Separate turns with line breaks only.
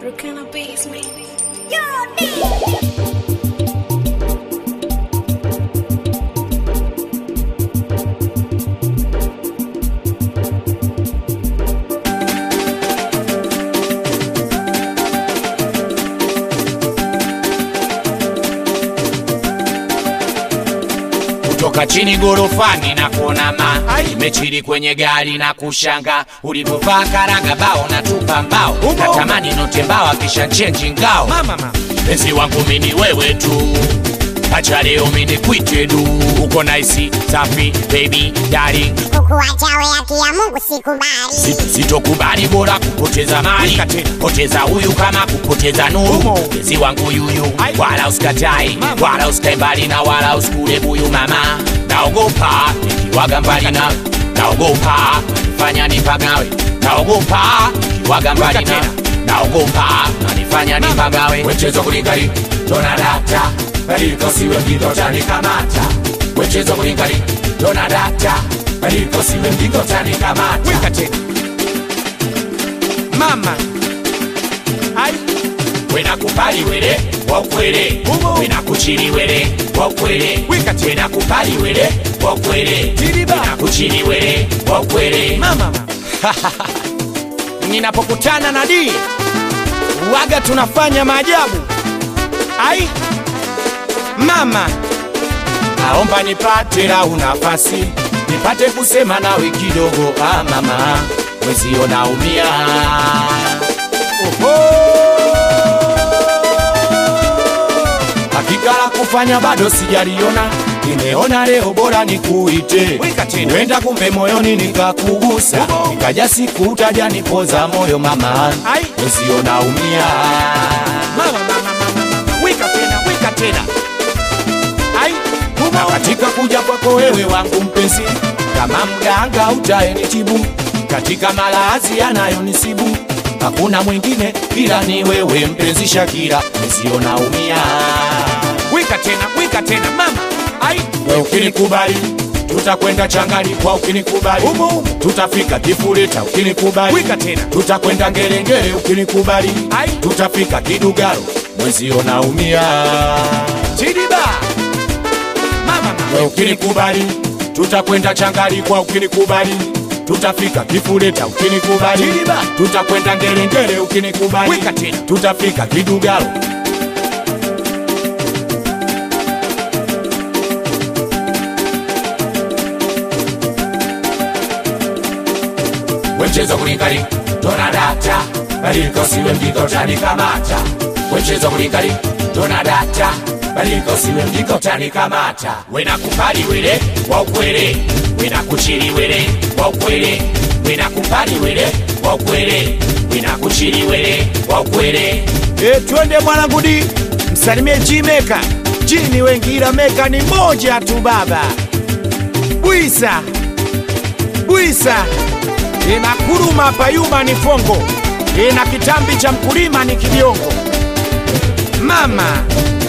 Brooklyn Beats, maybe.
Toka chini gorofani na kuona nimechili kwenye gari na kushanga ulivyovaa karanga bao na tupa mbao natamani note mbao kisha change ngao penzi wangu mimi wewe tu acha leo mimi kuite du uko nice safi baby darling
kukuacha wewe haki ya Mungu sikubali
sitokubali bora kupoteza mali poteza huyu kama kupoteza nuru penzi wangu yuyu wala usikatai wala usikae mbali na wala usikule buyu mama naogopa nikiwaga mbali na naogopa fanya nipagawe naogopa nikiwaga mbali na naogopa nanifanya nipagawe wechezo kulikali tona data baliko siwe mjito tani kamata wechezo kulikali tona data baliko siwe mjito tani kamata
wika tena mama ai
wena kupali wele wakwele wena kuchili wele wakwele wena kupali wele wakwele wena kuchili wele wakwele
mama ninapokutana na D waga tunafanya maajabu ai mama
naomba nipate la nafasi nipate kusema nawe kidogo mama mwezio naumia hakika la kufanya bado sijaliona nimeona leo bora nikuite wenda kumbe moyoni nikakugusa nikaja siku utaja nipoza moyo mama mwezio naumia
wika tena ai
na katika kuja kwako wewe wangu mpenzi kama mganga utaenitibu katika malazi yanayonisibu hakuna mwingine ila ni wewe mpenzi Shakira nisio naumia
wika tena mama ai
wewe ukinikubali tutakwenda changali kwa ukinikubali tutafika Kifuleta ukinikubali
wika tena
tutakwenda Ngerengere ukinikubali tutafika Kidugaro mwezio naumia
Chidiba mama
wewe ukinikubali tutakwenda changali kwa ukinikubali tutafika Kifuleta ukinikubali tutakwenda Ngerengere ukinikubali
wika tena
tutafika Kidugaro wechezo kulikali tona data baliko siwe mjiko tani kamata wechezo kulikali tona data baliko siwe mjiko tani kamata wena kupali wele wa ukwele wena kuchili wele wa ukwele wena kupali wele wa ukwele wena kuchili wele wa ukwele
twende mwanangu D msalimie G-Maker G ni wengi ila Maker ni moja tu baba Buisa ina kuruma payuma ni fongo ina kitambi cha mkulima ni kibiongo mama